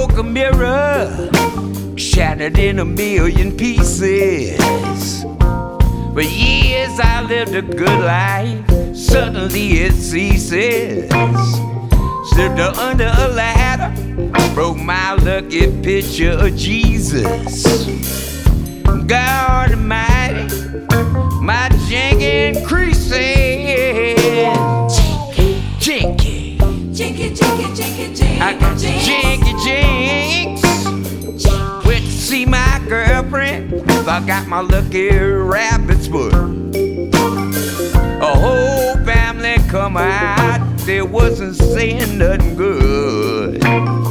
broke a mirror, shattered in a million pieces. For years I lived a good life, suddenly it ceases. Slipped under a ladder, broke my lucky picture of Jesus. God Almighty, my janky increasing. Jinky, Jinky, jinky, jinky, jinky. I got jinky jinks. Went to see my girlfriend, I got my lucky rabbit's foot. A whole family come out, they wasn't saying nothing good.